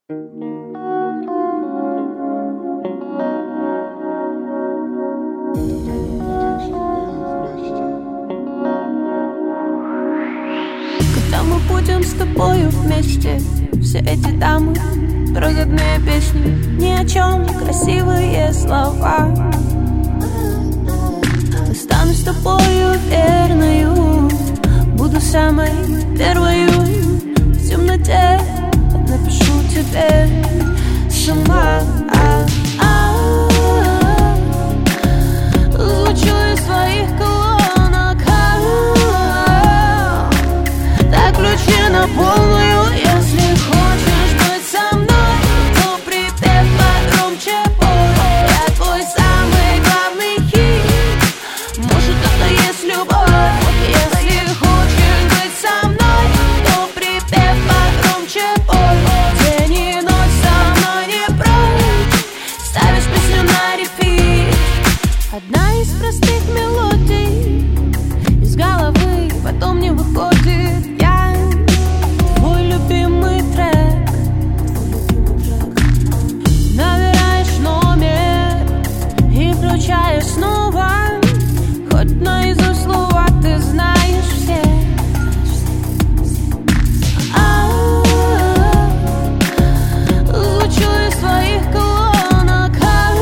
Когда мы будем с тобою вместе, все эти дамы, проводные песни, ни о чем, красивые слова. Стану с тобою верною, буду самой первою. В темноте напишу тебе сама. Звучу из своих колонок. Так ключи на полную. Если хочешь быть со мной, то припев погромче пой. Я твой самый главный хит. Может, это есть любовь. Если хочешь быть со мной, то припев погромче пой. День и ночь со мной не прочь. Ставишь песню на репит. Одна из простых мелодий из головы потом не выходит. Я твой любимый трек. Набираешь номер и включаешь снова. Хоть наизусть слова ты знаешь все. Звучу из своих колонок.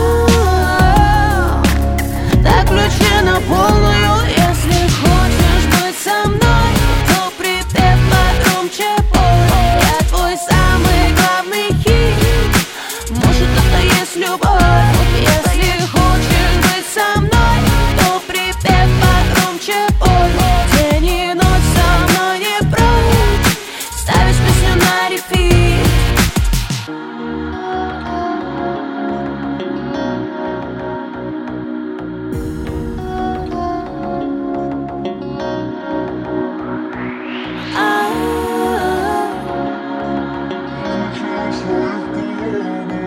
Так ключи на полную. Если хочешь быть со мной, то припев погромче пой. Я твой самый главный хит. Может, это есть любовь. Если хочешь быть со мной, то припев погромче пой. День и ночь со мной не прочь. Ставишь песню на репит.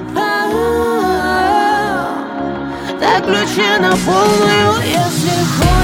Так ключи на полную. Если хочешь